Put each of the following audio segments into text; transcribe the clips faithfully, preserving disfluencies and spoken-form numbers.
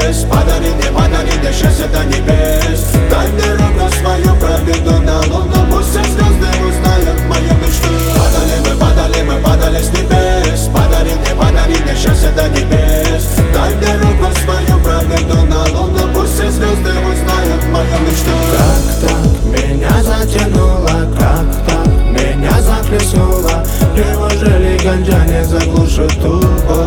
небес. Подари мне, подари мне счастье до небес. Дай мне руку свою, проведу на луну. Пусть все звезды узнают мою мечту. Падали мы, падали мы, падали с небес. Подари мне, подари мне счастье до небес. Дай мне руку свою, проведу на луну. Пусть все звезды узнают мою мечту. Как так меня затянуло, как так меня захлестнуло. Неужели ганджа не заглушит ту?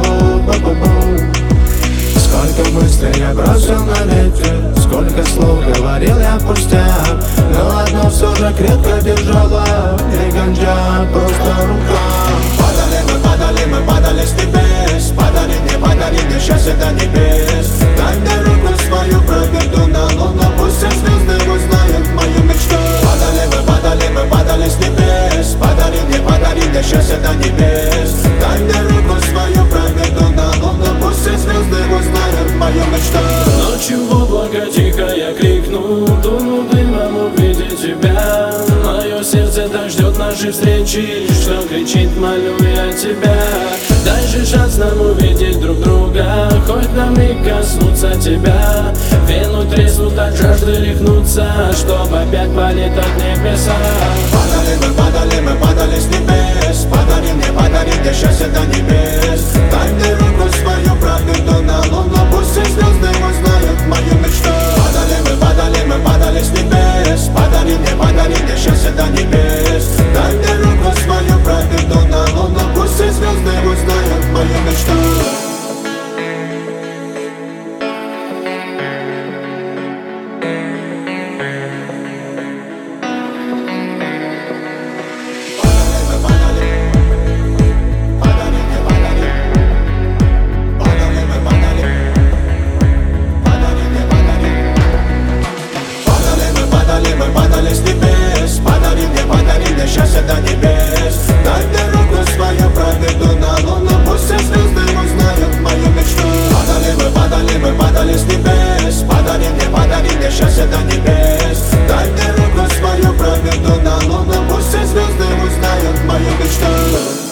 Сколько мыслей я бросил на ветер, сколько слов говорил я пустяк. Но одно все же крепко держала, не ганджа, просто рука. Падали мы, падали мы, падали с небес. Подари мне, подари мне счастье до небес. Дай мне руку свою, проведу на луну. Пусть все звезды узнают мою мечту. Падали мы, падали мы, падали с небес. Подари мне, подари мне счастье до небес. Дай мне руку свою, проведу на луну. Пусть все звезды узнают мою мечту. Ночью в облако тихо я крикну, дуну дымом увидеть тебя. Мое сердце так ждет нашей встречи, что кричит, молю я тебя. Дай же шанс нам увидеть друг друга, хоть на миг коснуться тебя. Вену треснут от жажды рехнуться, чтоб опять полетать небеса. Падали мы, падали мы, падали с небес. Подари мне, подари мне счастье до небес. Дай мне руку свою, проведу на луну. Пусть все звезды узнают мою мечту. Падали мы, падали мы, падали с небес. Подари мне, подари мне счастье до небес. Дай мне руку свою, проведу на луну. Пусть все звезды узнают мою мечту. Падали с небес. Подари мне, подари мне счастье до небес. Дай мне руку свою, проведу на луну. Пусть все звезды узнают мою мечту. Падали мы, падали мы, падали с небес. Подари мне, подари мне счастье до небес. Дай мне руку свою, проведу на луну. Пусть все звезды узнают мою мечту.